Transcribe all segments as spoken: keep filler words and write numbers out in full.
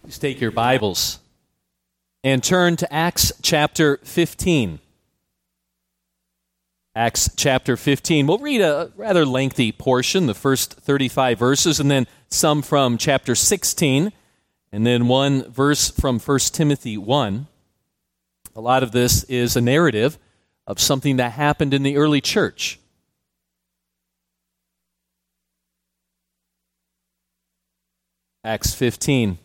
Please take your Bibles and turn to Acts chapter fifteen. Acts chapter fifteen. We'll read a rather lengthy portion, the first thirty-five verses, and then some from chapter sixteen, and then one verse from First Timothy one. A lot of this is a narrative of something that happened in the early church. Acts fifteen.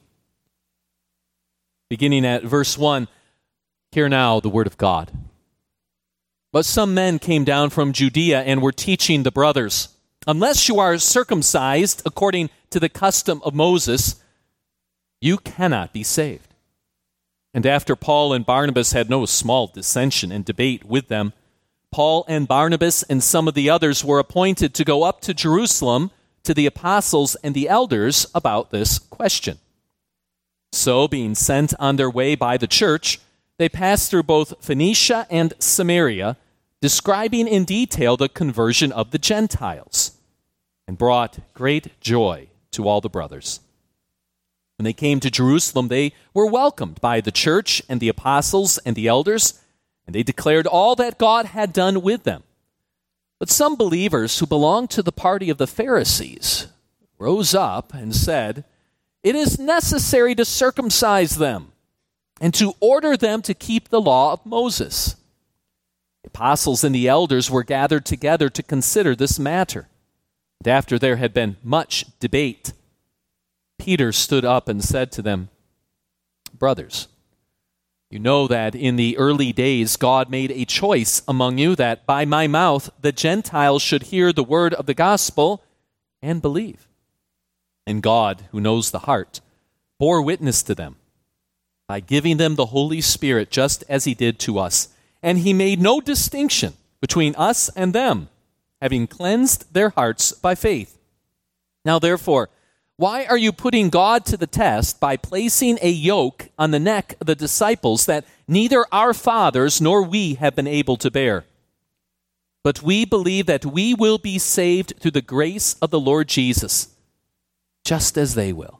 Beginning at verse one, hear now the word of God. But some men came down from Judea and were teaching the brothers, unless you are circumcised according to the custom of Moses, you cannot be saved. And after Paul and Barnabas had no small dissension and debate with them, Paul and Barnabas and some of the others were appointed to go up to Jerusalem to the apostles and the elders about this question. So, being sent on their way by the church, they passed through both Phoenicia and Samaria, describing in detail the conversion of the Gentiles, and brought great joy to all the brothers. When they came to Jerusalem, they were welcomed by the church and the apostles and the elders, and they declared all that God had done with them. But some believers who belonged to the party of the Pharisees rose up and said, "It is necessary to circumcise them and to order them to keep the law of Moses." The apostles and the elders were gathered together to consider this matter. And after there had been much debate, Peter stood up and said to them, "Brothers, you know that in the early days God made a choice among you that by my mouth the Gentiles should hear the word of the gospel and believe. And God, who knows the heart, bore witness to them by giving them the Holy Spirit just as he did to us. And he made no distinction between us and them, having cleansed their hearts by faith. Now therefore, why are you putting God to the test by placing a yoke on the neck of the disciples that neither our fathers nor we have been able to bear? But we believe that we will be saved through the grace of the Lord Jesus, just as they will."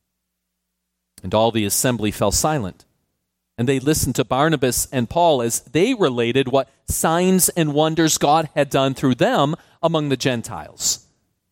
And all the assembly fell silent, and they listened to Barnabas and Paul as they related what signs and wonders God had done through them among the Gentiles.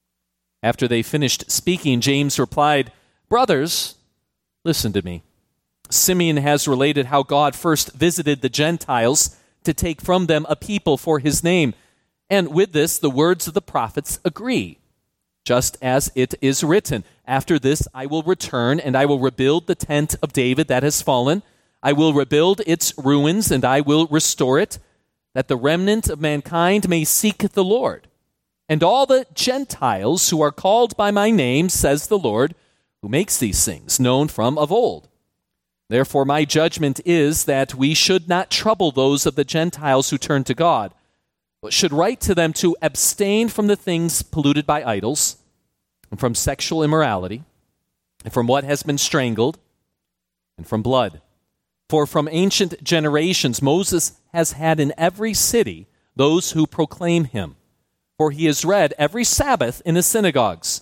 After they finished speaking, James replied, "Brothers, listen to me. Simeon has related how God first visited the Gentiles to take from them a people for his name, and with this the words of the prophets agree. Just as it is written, 'After this I will return, and I will rebuild the tent of David that has fallen. I will rebuild its ruins, and I will restore it, that the remnant of mankind may seek the Lord. And all the Gentiles who are called by my name, says the Lord, who makes these things known from of old. Therefore my judgment is that we should not trouble those of the Gentiles who turn to God, but should write to them to abstain from the things polluted by idols, and from sexual immorality, and from what has been strangled, and from blood. For from ancient generations Moses has had in every city those who proclaim him, for he is read every Sabbath in the synagogues.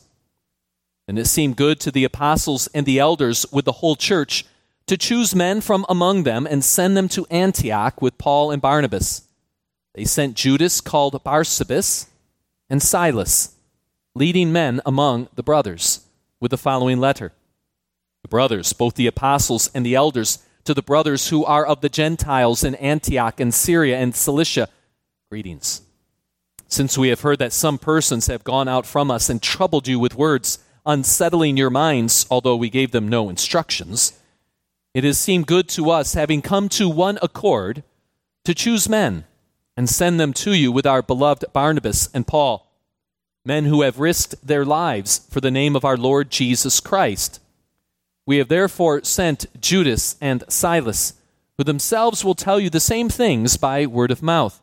And it seemed good to the apostles and the elders with the whole church to choose men from among them and send them to Antioch with Paul and Barnabas. They sent Judas, called Barsabas, and Silas, leading men among the brothers, with the following letter. The brothers, both the apostles and the elders, to the brothers who are of the Gentiles in Antioch and Syria and Cilicia, greetings. Since we have heard that some persons have gone out from us and troubled you with words, unsettling your minds, although we gave them no instructions, it has seemed good to us, having come to one accord, to choose men and send them to you with our beloved Barnabas and Paul, men who have risked their lives for the name of our Lord Jesus Christ. We have therefore sent Judas and Silas, who themselves will tell you the same things by word of mouth.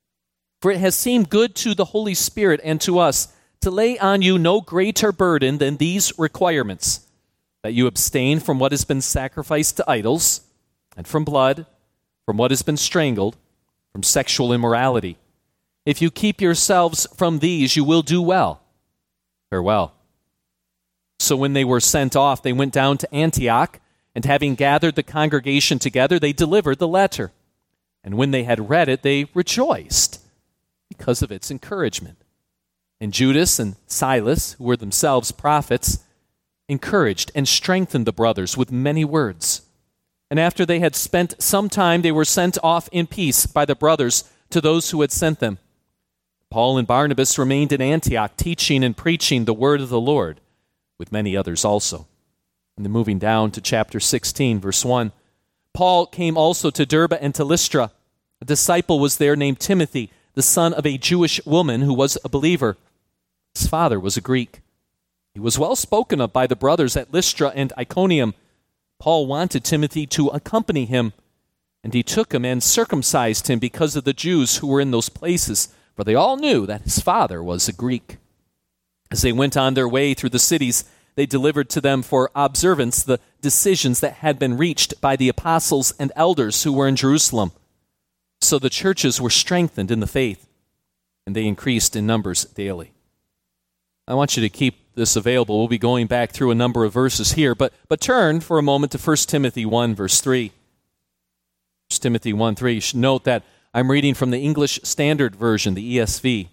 For it has seemed good to the Holy Spirit and to us to lay on you no greater burden than these requirements, that you abstain from what has been sacrificed to idols, and from blood, from what has been strangled, from sexual immorality. If you keep yourselves from these, you will do well. Farewell." So when they were sent off, they went down to Antioch, And having gathered the congregation together, they delivered the letter. And when they had read it, they rejoiced because of its encouragement. And Judas and Silas, who were themselves prophets, encouraged and strengthened the brothers with many words. And after they had spent some time, they were sent off in peace by the brothers to those who had sent them. Paul and Barnabas remained in Antioch, teaching and preaching the word of the Lord, with many others also. And then moving down to chapter sixteen, verse one. Paul came also to Derbe and to Lystra. A disciple was there named Timothy, the son of a Jewish woman who was a believer. His father was a Greek. He was well spoken of by the brothers at Lystra and Iconium. Paul wanted Timothy to accompany him, and he took him and circumcised him because of the Jews who were in those places, for they all knew that his father was a Greek. As they went on their way through the cities, they delivered to them for observance the decisions that had been reached by the apostles and elders who were in Jerusalem. So the churches were strengthened in the faith, and they increased in numbers daily. I want you to keep this available. We'll be going back through a number of verses here, but, but turn for a moment to First Timothy one, verse three. First Timothy one, three. You should note that I'm reading from the English Standard Version, the E S V.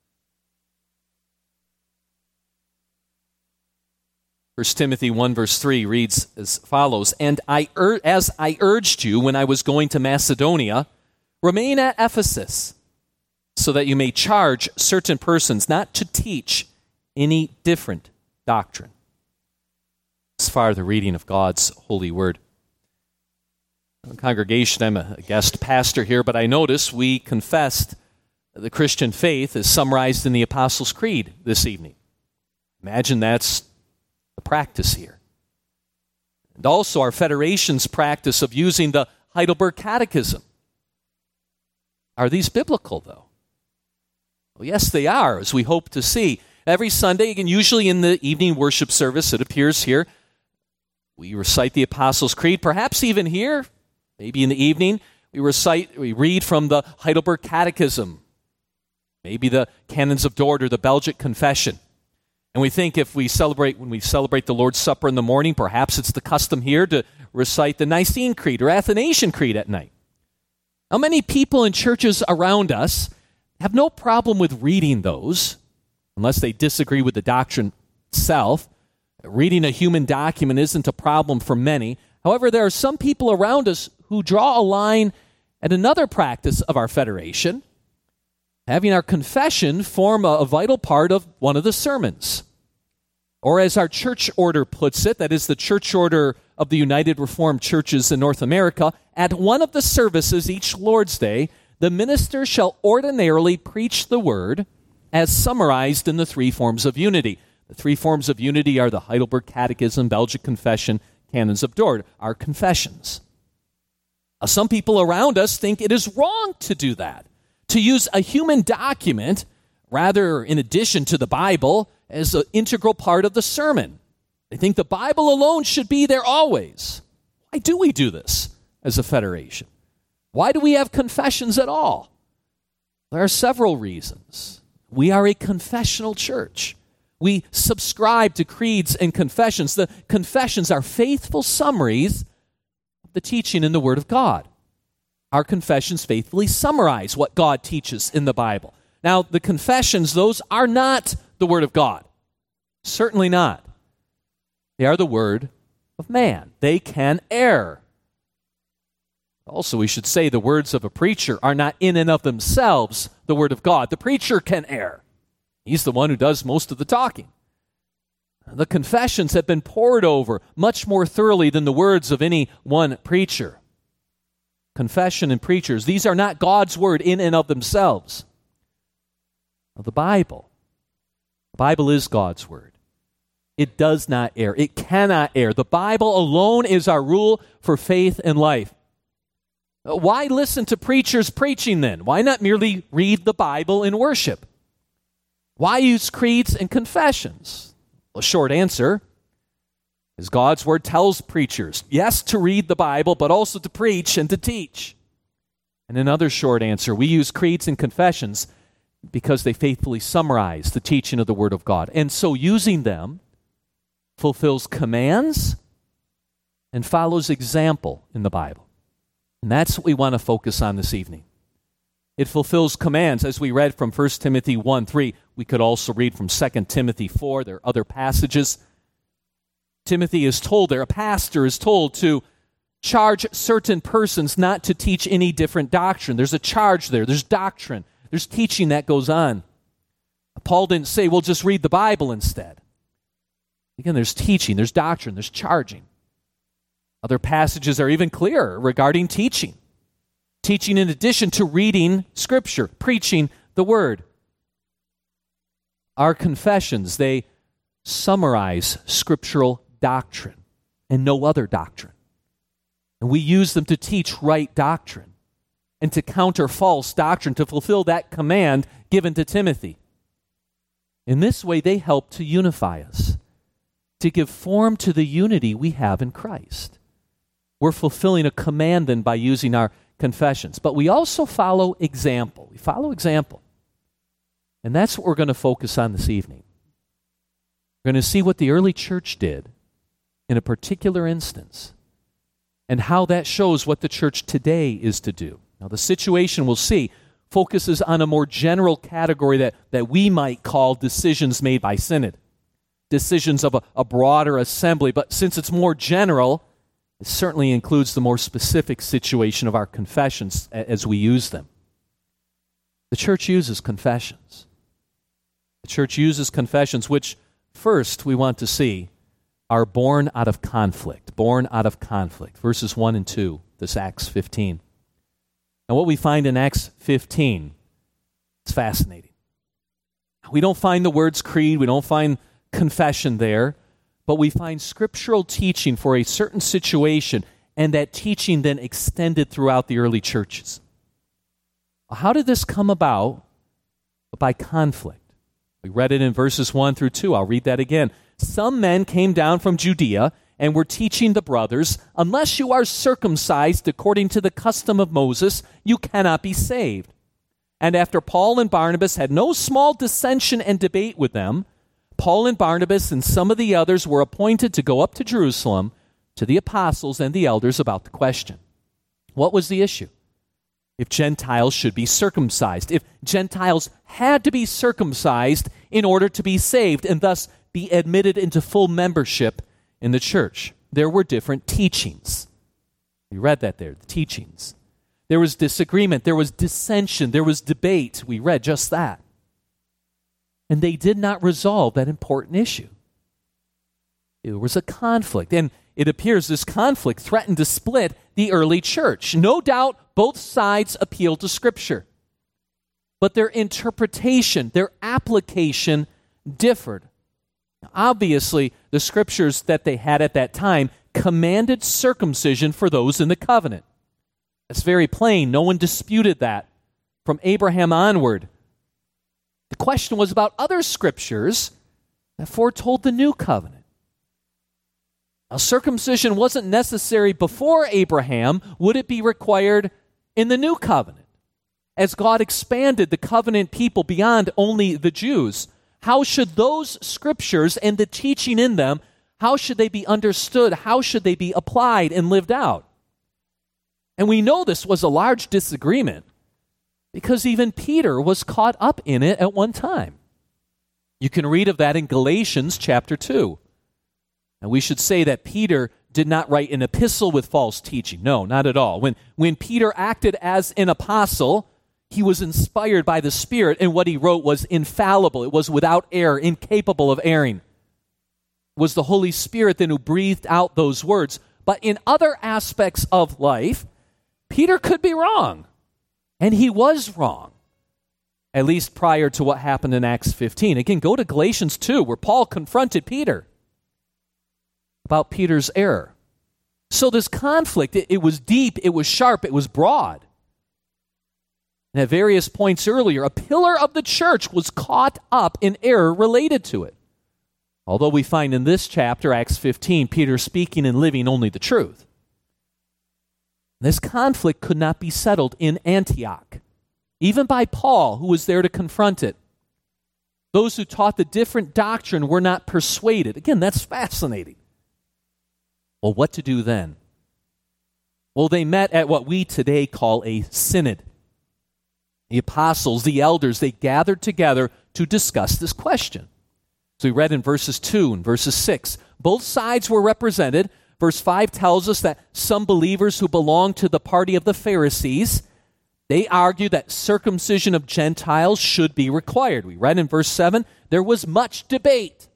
First Timothy one, verse three reads as follows, And I ur- as I urged you when I was going to Macedonia, remain at Ephesus, so that you may charge certain persons not to teach any different doctrine. As far as the reading of God's holy word. Congregation, I'm a guest pastor here, but I notice we confessed the Christian faith is summarized in the Apostles' Creed this evening. Imagine that's the practice here. And also our Federation's practice of using the Heidelberg Catechism. Are these biblical, though? Well, yes, they are, as we hope to see. Every Sunday, again, usually in the evening worship service, it appears here, we recite the Apostles' Creed. Perhaps even here, maybe in the evening, we recite, we read from the Heidelberg Catechism, maybe the Canons of Dort or the Belgic Confession. And we think if we celebrate, when we celebrate the Lord's Supper in the morning, perhaps it's the custom here to recite the Nicene Creed or Athanasian Creed at night. How many people in churches around us have no problem with reading those, unless they disagree with the doctrine itself? Reading a human document isn't a problem for many. However, there are some people around us who draw a line at another practice of our Federation, having our confession form a, a vital part of one of the sermons. Or as our church order puts it, that is the church order of the United Reformed Churches in North America, at one of the services each Lord's Day, the minister shall ordinarily preach the word as summarized in the three forms of unity. The three forms of unity are the Heidelberg Catechism, Belgic Confession, Canons of Dort, our confessions. Now, some people around us think it is wrong to do that, to use a human document, rather in addition to the Bible, as an integral part of the sermon. They think the Bible alone should be there always. Why do we do this as a federation? Why do we have confessions at all? There are several reasons. We are a confessional church. We subscribe to creeds and confessions. The confessions are faithful summaries of the teaching in the Word of God. Our confessions faithfully summarize what God teaches in the Bible. Now, the confessions, those are not the Word of God. Certainly not. They are the word of man. They can err. Also, we should say the words of a preacher are not in and of themselves the word of God. The preacher can err. He's the one who does most of the talking. The confessions have been pored over much more thoroughly than the words of any one preacher. Confession and preachers, these are not God's word in and of themselves. The Bible. The Bible is God's word. It does not err. It cannot err. The Bible alone is our rule for faith and life. Why listen to preachers preaching then? Why not merely read the Bible in worship? Why use creeds and confessions? Well, short answer is God's word tells preachers, yes, to read the Bible, but also to preach and to teach. And another short answer, we use creeds and confessions because they faithfully summarize the teaching of the Word of God. And so using them fulfills commands and follows example in the Bible. And that's what we want to focus on this evening. It fulfills commands, as we read from First Timothy one three. We could also read from Second Timothy four. There are other passages. Timothy is told there, a pastor is told to charge certain persons not to teach any different doctrine. There's a charge there. There's doctrine. There's teaching that goes on. Paul didn't say, well, just read the Bible instead. Again, there's teaching, there's doctrine, there's charging. Other passages are even clearer regarding teaching. Teaching in addition to reading Scripture, preaching the Word. Our confessions, they summarize scriptural doctrine and no other doctrine. And we use them to teach right doctrine and to counter false doctrine, to fulfill that command given to Timothy. In this way, they help to unify us, to give form to the unity we have in Christ. We're fulfilling a command then by using our confessions. But we also follow example. We follow example. And that's what we're going to focus on this evening. We're going to see what the early church did in a particular instance and how that shows what the church today is to do. Now, the situation we'll see focuses on a more general category that, that we might call decisions made by synod, decisions of a, a broader assembly. But since it's more general, it certainly includes the more specific situation of our confessions as we use them. The church uses confessions. The church uses confessions, which first we want to see are born out of conflict, born out of conflict. Verses one and two, this Acts fifteen. And what we find in Acts fifteen is fascinating. We don't find the words creed, we don't find confession there, but we find scriptural teaching for a certain situation, and that teaching then extended throughout the early churches. How did this come about? By conflict. We read it in verses one through two. I'll read that again. Some men came down from Judea and were teaching the brothers, unless you are circumcised according to the custom of Moses, you cannot be saved. And after Paul and Barnabas had no small dissension and debate with them, Paul and Barnabas and some of the others were appointed to go up to Jerusalem to the apostles and the elders about the question. What was the issue? If Gentiles should be circumcised, if Gentiles had to be circumcised in order to be saved and thus be admitted into full membership in the church. There were different teachings. We read that there, the teachings. There was disagreement, there was dissension, there was debate. We read just that. And they did not resolve that important issue. There was a conflict, and it appears this conflict threatened to split the early church. No doubt both sides appealed to Scripture, but their interpretation, their application differed. Obviously, the Scriptures that they had at that time commanded circumcision for those in the covenant. That's very plain. No one disputed that from Abraham onward. The question was about other Scriptures that foretold the new covenant. Now, circumcision wasn't necessary before Abraham. Would it be required in the new covenant? As God expanded the covenant people beyond only the Jews, how should those Scriptures and the teaching in them, how should they be understood? How should they be applied and lived out? And we know this was a large disagreement because even Peter was caught up in it at one time. You can read of that in Galatians chapter two. And we should say that Peter did not write an epistle with false teaching. No, not at all. When, when Peter acted as an apostle, he was inspired by the Spirit, and what he wrote was infallible. It was without error, incapable of erring. It was the Holy Spirit then who breathed out those words. But in other aspects of life, Peter could be wrong. And he was wrong, at least prior to what happened in Acts fifteen. Again, go to Galatians two, where Paul confronted Peter about Peter's error. So this conflict, it, it was deep, it was sharp, it was broad. And at various points earlier, a pillar of the church was caught up in error related to it. Although we find in this chapter, Acts fifteen, Peter speaking and living only the truth. This conflict could not be settled in Antioch, even by Paul, who was there to confront it. Those who taught the different doctrine were not persuaded. Again, that's fascinating. Well, what to do then? Well, they met at what we today call a synod. The apostles, the elders, they gathered together to discuss this question. So we read in verses two and verses six. Both sides were represented. Verse five tells us that some believers who belonged to the party of the Pharisees, they argued that circumcision of Gentiles should be required. We read in verse seven, there was much debate.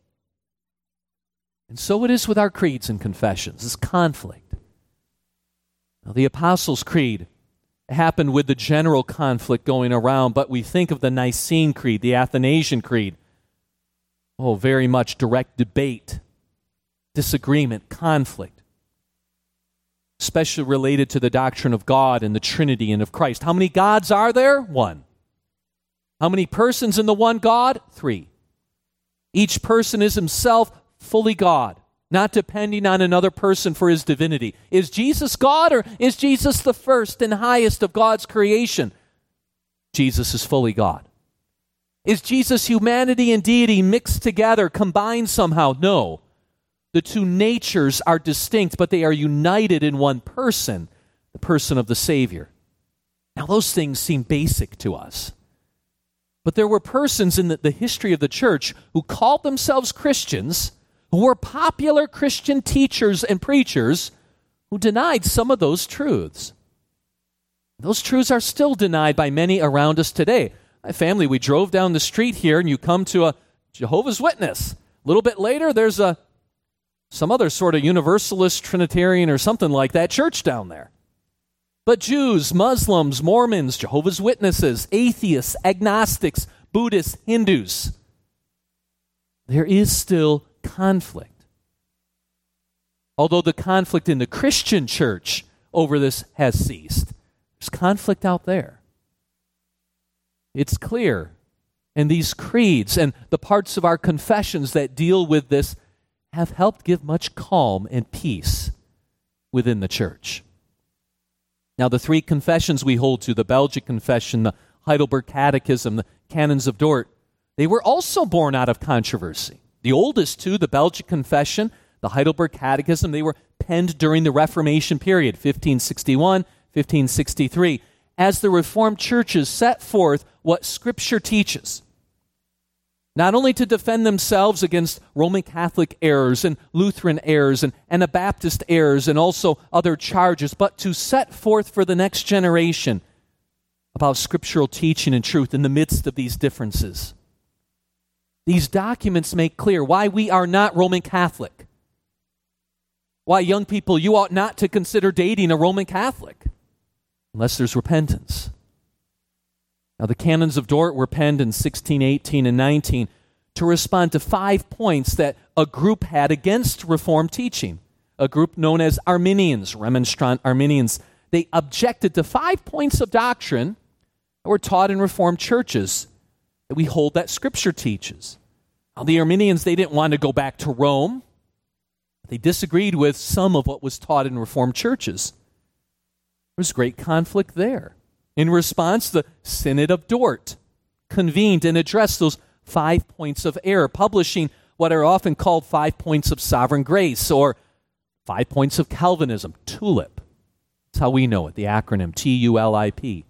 And so it is with our creeds and confessions, this conflict. Now, the Apostles' Creed happened with the general conflict going around, but we think of the Nicene Creed, the Athanasian Creed. Oh, very much direct debate, disagreement, conflict, especially related to the doctrine of God and the Trinity and of Christ. How many gods are there? One. How many persons in the one God? Three. Each person is himself fully God, not depending on another person for his divinity. Is Jesus God, or is Jesus the first and highest of God's creation? Jesus is fully God. Is Jesus humanity and deity mixed together, combined somehow? No. The two natures are distinct, but they are united in one person, the person of the Savior. Now, those things seem basic to us. But there were persons in the, the history of the church who called themselves Christians, who were popular Christian teachers and preachers, who denied some of those truths. Those truths are still denied by many around us today. My family, we drove down the street here, and you come to a Jehovah's Witness. A little bit later, there's a some other sort of Universalist, Trinitarian, or something like that church down there. But Jews, Muslims, Mormons, Jehovah's Witnesses, atheists, agnostics, Buddhists, Hindus, there is still conflict. Although the conflict in the Christian church over this has ceased, there's conflict out there. It's clear. And these creeds and the parts of our confessions that deal with this have helped give much calm and peace within the church. Now, the three confessions we hold to, the Belgic Confession, the Heidelberg Catechism, the Canons of Dort, they were also born out of controversy. The oldest two, the Belgic Confession, the Heidelberg Catechism, they were penned during the Reformation period, fifteen sixty-one, fifteen sixty-three, as the Reformed churches set forth what Scripture teaches. Not only to defend themselves against Roman Catholic errors and Lutheran errors and Anabaptist errors and also other charges, but to set forth for the next generation about scriptural teaching and truth in the midst of these differences. These documents make clear why we are not Roman Catholic. Why, young people, you ought not to consider dating a Roman Catholic unless there's repentance. Now, the Canons of Dort were penned in sixteen eighteen and nineteen to respond to five points that a group had against Reformed teaching. A group known as Arminians, Remonstrant Arminians. They objected to five points of doctrine that were taught in Reformed churches that we hold that Scripture teaches. Now, the Arminians, they didn't want to go back to Rome. They disagreed with some of what was taught in Reformed churches. There was great conflict there. In response, the Synod of Dort convened and addressed those five points of error, publishing what are often called five points of sovereign grace or five points of Calvinism, TULIP. That's how we know it, the acronym T U L I P.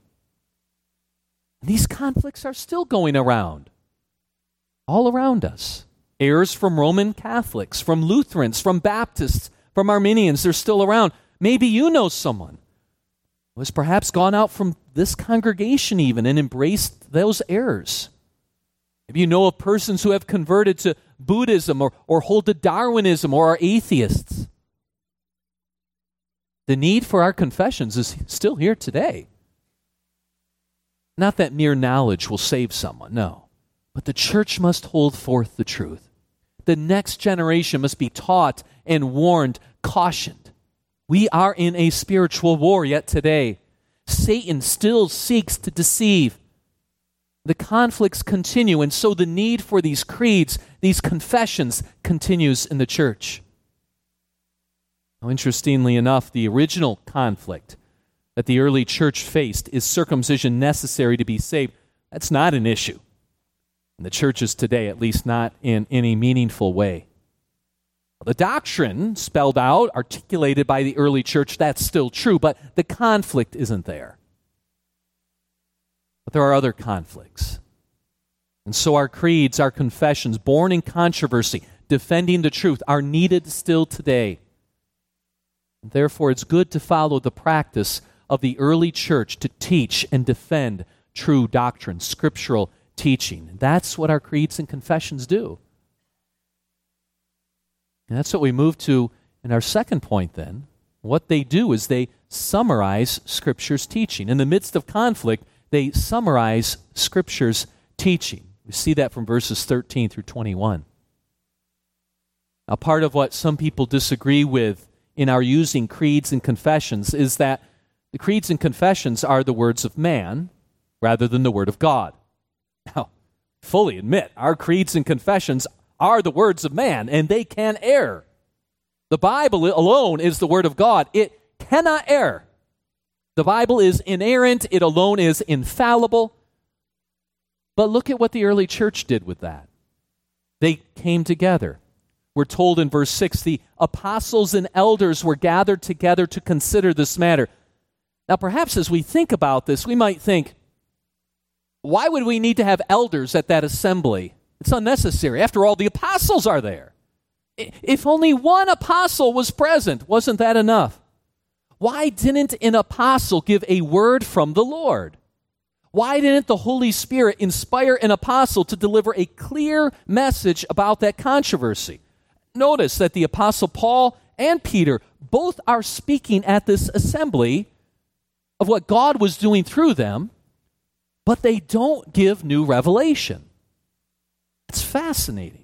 These conflicts are still going around, all around us. Errors from Roman Catholics, from Lutherans, from Baptists, from Arminians, they're still around. Maybe you know someone who has perhaps gone out from this congregation even and embraced those errors. Maybe you know of persons who have converted to Buddhism or, or hold to Darwinism or are atheists. The need for our confessions is still here today. Not that mere knowledge will save someone, no. But the church must hold forth the truth. The next generation must be taught and warned, cautioned. We are in a spiritual war yet today. Satan still seeks to deceive. The conflicts continue, and so the need for these creeds, these confessions, continues in the church. Now, interestingly enough, the original conflict that the early church faced, is circumcision necessary to be saved? That's not an issue in the churches today, at least not in any meaningful way. The doctrine spelled out, articulated by the early church, that's still true, but the conflict isn't there. But there are other conflicts. And so our creeds, our confessions, born in controversy, defending the truth, are needed still today. And therefore, it's good to follow the practice of the early church to teach and defend true doctrine, scriptural teaching. And that's what our creeds and confessions do. And that's what we move to in our second point then. What they do is they summarize Scripture's teaching. In the midst of conflict, they summarize Scripture's teaching. We see that from verses thirteen through twenty-one. Now, part of what some people disagree with in our using creeds and confessions is that the creeds and confessions are the words of man rather than the Word of God. Now, fully admit, our creeds and confessions are the words of man, and they can err. The Bible alone is the Word of God. It cannot err. The Bible is inerrant. It alone is infallible. But look at what the early church did with that. They came together. We're told in verse six, the apostles and elders were gathered together to consider this matter. Now, perhaps as we think about this, we might think, why would we need to have elders at that assembly? It's unnecessary. After all, the apostles are there. If only one apostle was present, wasn't that enough? Why didn't an apostle give a word from the Lord? Why didn't the Holy Spirit inspire an apostle to deliver a clear message about that controversy? Notice that the apostle Paul and Peter both are speaking at this assembly of what God was doing through them, but they don't give new revelation. It's fascinating.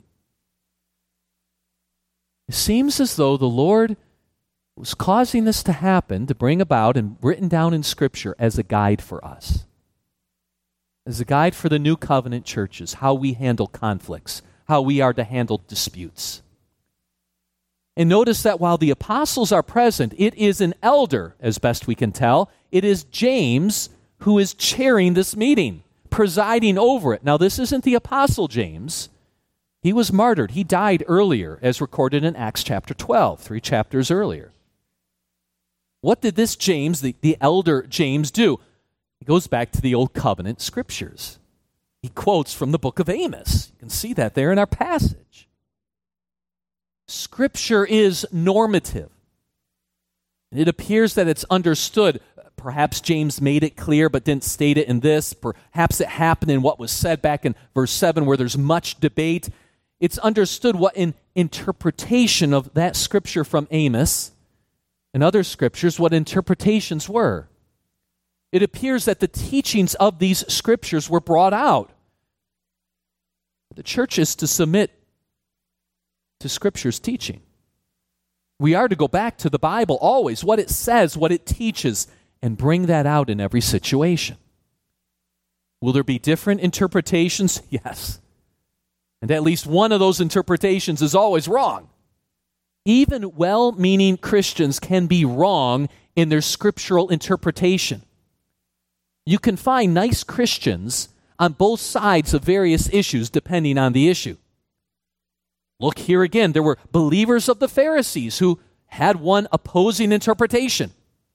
It seems as though the Lord was causing this to happen, to bring about and written down in Scripture as a guide for us. As a guide for the new covenant churches, how we handle conflicts, how we are to handle disputes. And notice that while the apostles are present, it is an elder, as best we can tell. It is James who is chairing this meeting, presiding over it. Now, this isn't the apostle James. He was martyred. He died earlier, as recorded in Acts chapter twelve, three chapters earlier. What did this James, the, the elder James, do? He goes back to the Old Covenant Scriptures. He quotes from the book of Amos. You can see that there in our passage. Scripture is normative. And it appears that it's understood. Perhaps James made it clear but didn't state it in this. Perhaps it happened in what was said back in verse seven where there's much debate. It's understood what in interpretation of that scripture from Amos and other scriptures, what interpretations were. It appears that the teachings of these scriptures were brought out. The church is to submit to Scripture's teaching. We are to go back to the Bible always, what it says, what it teaches, and bring that out in every situation. Will there be different interpretations? Yes. And at least one of those interpretations is always wrong. Even well-meaning Christians can be wrong in their scriptural interpretation. You can find nice Christians on both sides of various issues depending on the issue. Look here again, there were believers of the Pharisees who had one opposing interpretation.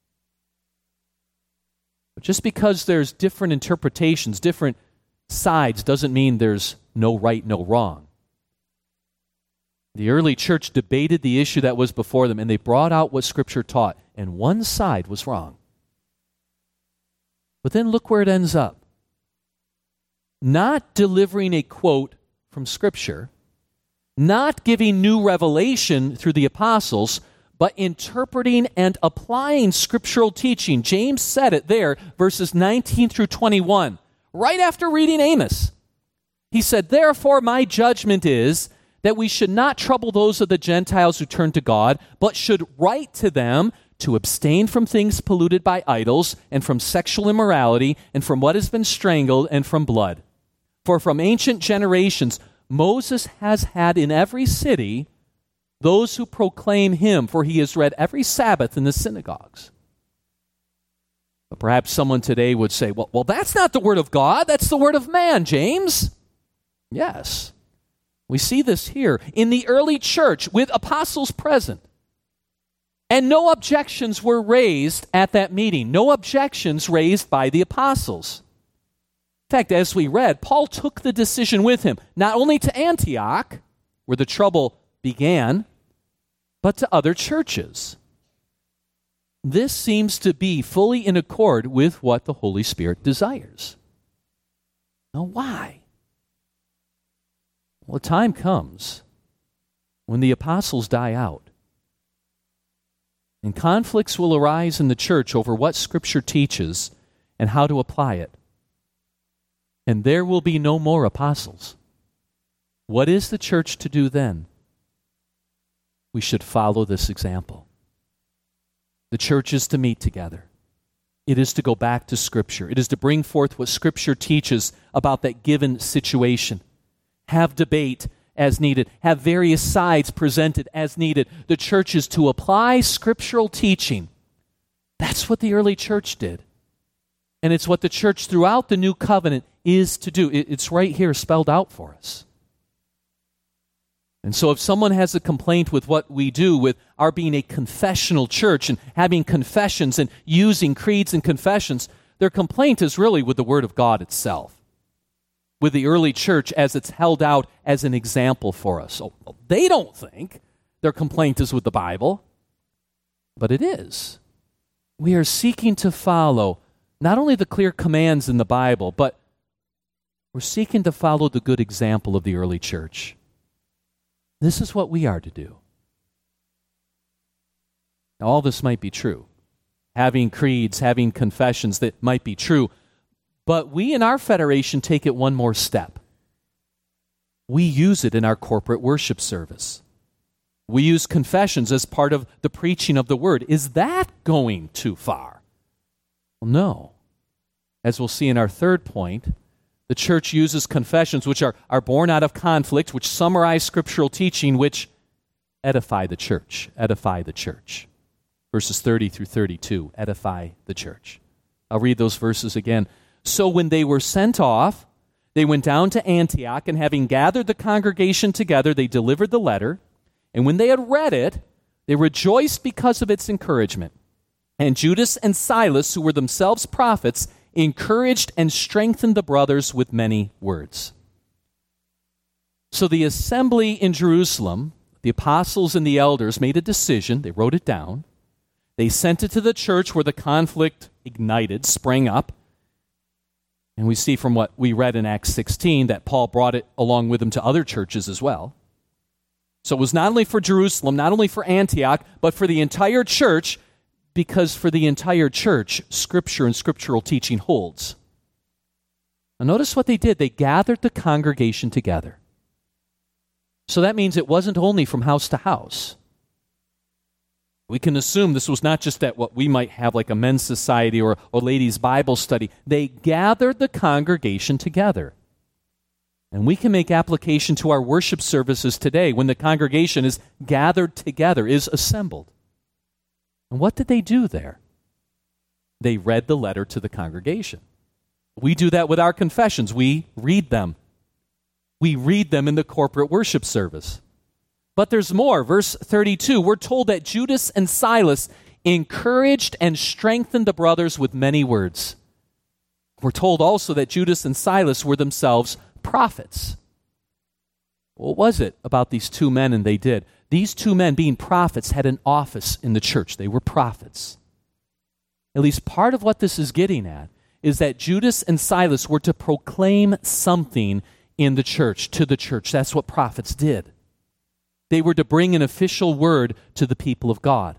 But just because there's different interpretations, different sides, doesn't mean there's no right, no wrong. The early church debated the issue that was before them, and they brought out what Scripture taught, and one side was wrong. But then look where it ends up. Not delivering a quote from Scripture, not giving new revelation through the apostles, but interpreting and applying scriptural teaching. James said it there, verses nineteen through twenty-one, right after reading Amos. He said, "Therefore my judgment is that we should not trouble those of the Gentiles who turn to God, but should write to them to abstain from things polluted by idols, and from sexual immorality, and from what has been strangled, and from blood. For from ancient generations Moses has had in every city those who proclaim him, for he is read every Sabbath in the synagogues." But perhaps someone today would say, well, well, that's not the word of God, that's the word of man, James. Yes. We see this here in the early church with apostles present. And no objections were raised at that meeting. No objections raised by the apostles. In fact, as we read, Paul took the decision with him, not only to Antioch, where the trouble began, but to other churches. This seems to be fully in accord with what the Holy Spirit desires. Now, why? Well, a time comes when the apostles die out. And conflicts will arise in the church over what Scripture teaches and how to apply it. And there will be no more apostles. What is the church to do then? We should follow this example. The church is to meet together. It is to go back to Scripture. It is to bring forth what Scripture teaches about that given situation. Have debate as needed. Have various sides presented as needed. The church is to apply scriptural teaching. That's what the early church did. And it's what the church throughout the New Covenant is to do. It's right here spelled out for us. And so if someone has a complaint with what we do with our being a confessional church and having confessions and using creeds and confessions, their complaint is really with the Word of God itself, with the early church as it's held out as an example for us. So they don't think their complaint is with the Bible, but it is. We are seeking to follow not only the clear commands in the Bible, but we're seeking to follow the good example of the early church. This is what we are to do. Now, all this might be true. Having creeds, having confessions, that might be true. But we in our federation take it one more step. We use it in our corporate worship service. We use confessions as part of the preaching of the Word. Is that going too far? Well, no. As we'll see in our third point, the church uses confessions which are, are born out of conflict, which summarize scriptural teaching, which edify the church. Edify the church. Verses thirty through thirty-two, edify the church. I'll read those verses again. So when they were sent off, they went down to Antioch, and having gathered the congregation together, they delivered the letter. And when they had read it, they rejoiced because of its encouragement. And Judas and Silas, who were themselves prophets, encouraged and strengthened the brothers with many words. So the assembly in Jerusalem, the apostles and the elders made a decision. They wrote it down. They sent it to the church where the conflict ignited, sprang up. And we see from what we read in Acts sixteen that Paul brought it along with him to other churches as well. So it was not only for Jerusalem, not only for Antioch, but for the entire church, because for the entire church, Scripture and scriptural teaching holds. Now notice what they did. They gathered the congregation together. So that means it wasn't only from house to house. We can assume this was not just at what we might have like a men's society or a ladies' Bible study. They gathered the congregation together. And we can make application to our worship services today when the congregation is gathered together, is assembled. And what did they do there? They read the letter to the congregation. We do that with our confessions. We read them. We read them in the corporate worship service. But there's more. Verse thirty-two, we're told that Judas and Silas encouraged and strengthened the brothers with many words. We're told also that Judas and Silas were themselves prophets. What was it about these two men and they did? These two men, being prophets, had an office in the church. They were prophets. At least part of what this is getting at is that Judas and Silas were to proclaim something in the church, to the church. That's what prophets did. They were to bring an official word to the people of God.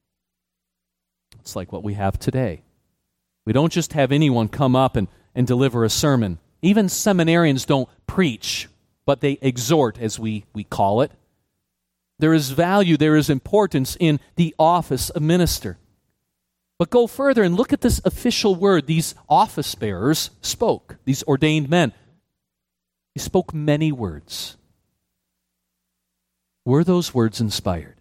It's like what we have today. We don't just have anyone come up and, and deliver a sermon. Even seminarians don't preach, but they exhort, as we, we call it. There is value, there is importance in the office of minister. But go further and look at this official word these office bearers spoke, these ordained men. They spoke many words. Were those words inspired?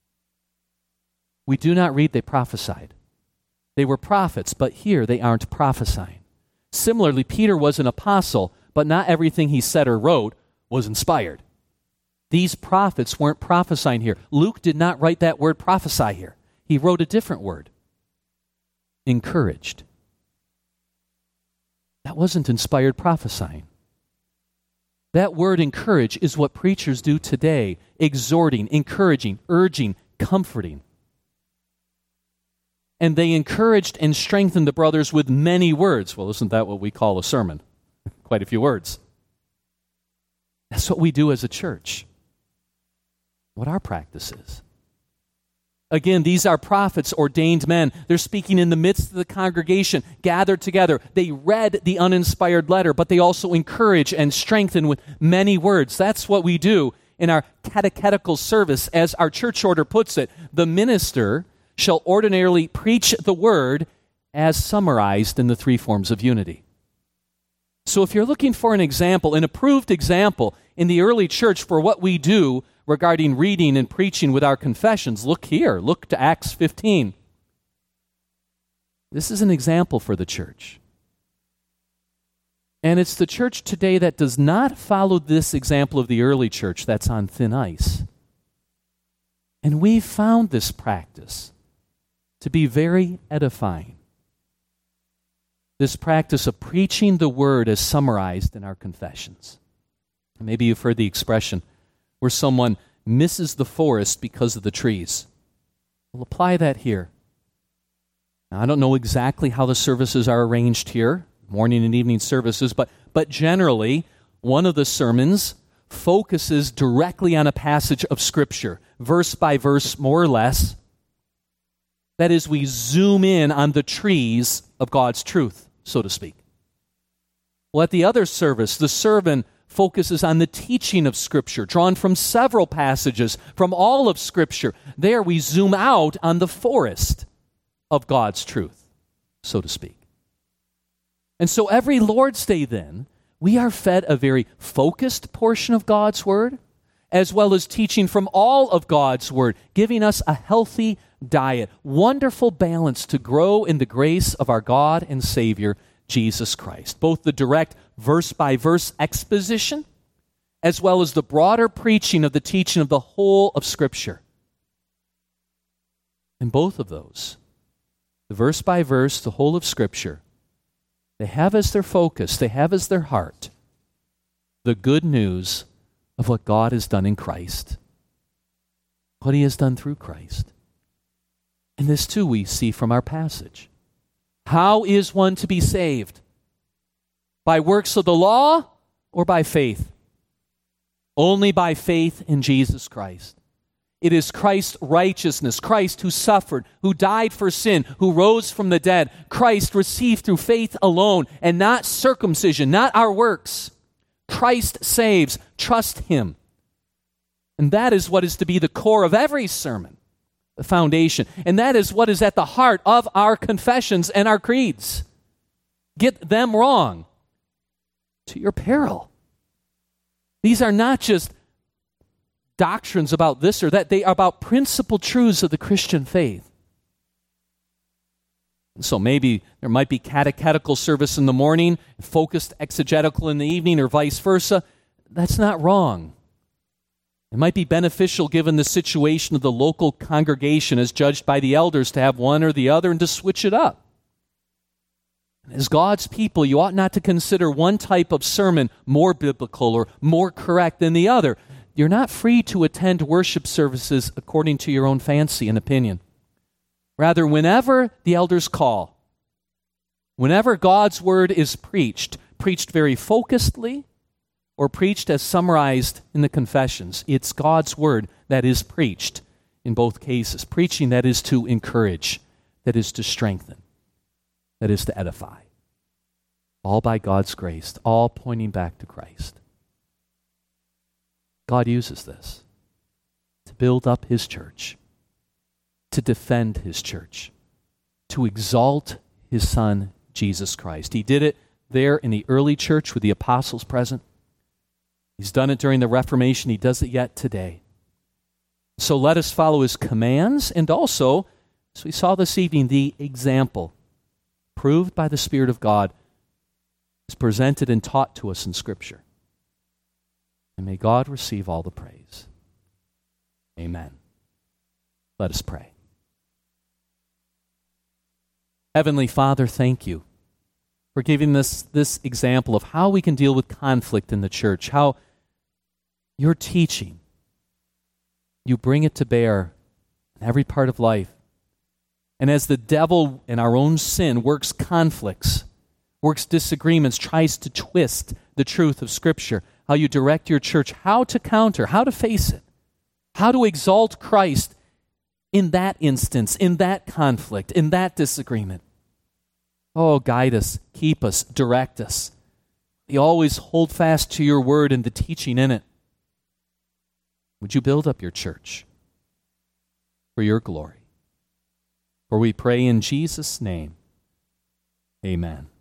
We do not read they prophesied. They were prophets, but here they aren't prophesying. Similarly, Peter was an apostle, but not everything he said or wrote was inspired. These prophets weren't prophesying here. Luke did not write that word prophesy here. He wrote a different word. Encouraged. That wasn't inspired prophesying. That word encourage is what preachers do today, exhorting, encouraging, urging, comforting. And they encouraged and strengthened the brothers with many words. Well, isn't that what we call a sermon? Quite a few words. That's what we do as a church. What our practice is. Again, these are prophets, ordained men. They're speaking in the midst of the congregation, gathered together. They read the uninspired letter, but they also encourage and strengthen with many words. That's what we do in our catechetical service. As our church order puts it, the minister shall ordinarily preach the word as summarized in the three forms of unity. So if you're looking for an example, an approved example in the early church for what we do regarding reading and preaching with our confessions, look here. Look to Acts fifteen. This is an example for the church. And it's the church today that does not follow this example of the early church that's on thin ice. And we've found this practice to be very edifying. This practice of preaching the word as summarized in our confessions. And maybe you've heard the expression, where someone misses the forest because of the trees. We'll apply that here. Now, I don't know exactly how the services are arranged here, morning and evening services, but, but generally, one of the sermons focuses directly on a passage of Scripture, verse by verse, more or less. That is, we zoom in on the trees of God's truth, so to speak. Well, at the other service, the sermon focuses on the teaching of Scripture, drawn from several passages from all of Scripture. There we zoom out on the forest of God's truth, so to speak. And so every Lord's Day then, we are fed a very focused portion of God's Word, as well as teaching from all of God's Word, giving us a healthy diet, wonderful balance to grow in the grace of our God and Savior, Jesus Christ. Both the direct verse-by-verse exposition, as well as the broader preaching of the teaching of the whole of Scripture. And both of those, the verse-by-verse, the whole of Scripture, they have as their focus, they have as their heart, the good news of what God has done in Christ, what He has done through Christ. And this too we see from our passage. How is one to be saved? By works of the law or by faith? Only by faith in Jesus Christ. It is Christ's righteousness, Christ who suffered, who died for sin, who rose from the dead. Christ received through faith alone, and not circumcision, not our works. Christ saves. Trust Him. And that is what is to be the core of every sermon, the foundation. And that is what is at the heart of our confessions and our creeds. Get them wrong to your peril. These are not just doctrines about this or that. They are about principal truths of the Christian faith. And so maybe there might be catechetical service in the morning, focused exegetical in the evening, or vice versa. That's not wrong. It might be beneficial given the situation of the local congregation as judged by the elders to have one or the other and to switch it up. As God's people, you ought not to consider one type of sermon more biblical or more correct than the other. You're not free to attend worship services according to your own fancy and opinion. Rather, whenever the elders call, whenever God's word is preached, preached very focusedly or preached as summarized in the confessions, it's God's word that is preached in both cases. Preaching that is to encourage, that is to strengthen, that is to edify. All by God's grace, all pointing back to Christ. God uses this to build up His church, to defend His church, to exalt His Son, Jesus Christ. He did it there in the early church with the apostles present. He's done it during the Reformation. He does it yet today. So let us follow His commands and also, as we saw this evening, the example proved by the Spirit of God is presented and taught to us in Scripture. And may God receive all the praise. Amen. Let us pray. Heavenly Father, thank you for giving us this example of how we can deal with conflict in the church, how your teaching, you bring it to bear in every part of life. And as the devil in our own sin works conflicts, works disagreements, tries to twist the truth of Scripture, how you direct your church, how to counter, how to face it, how to exalt Christ in that instance, in that conflict, in that disagreement. Oh, guide us, keep us, direct us. You always hold fast to your word and the teaching in it. Would you build up your church for your glory? For we pray in Jesus' name, amen.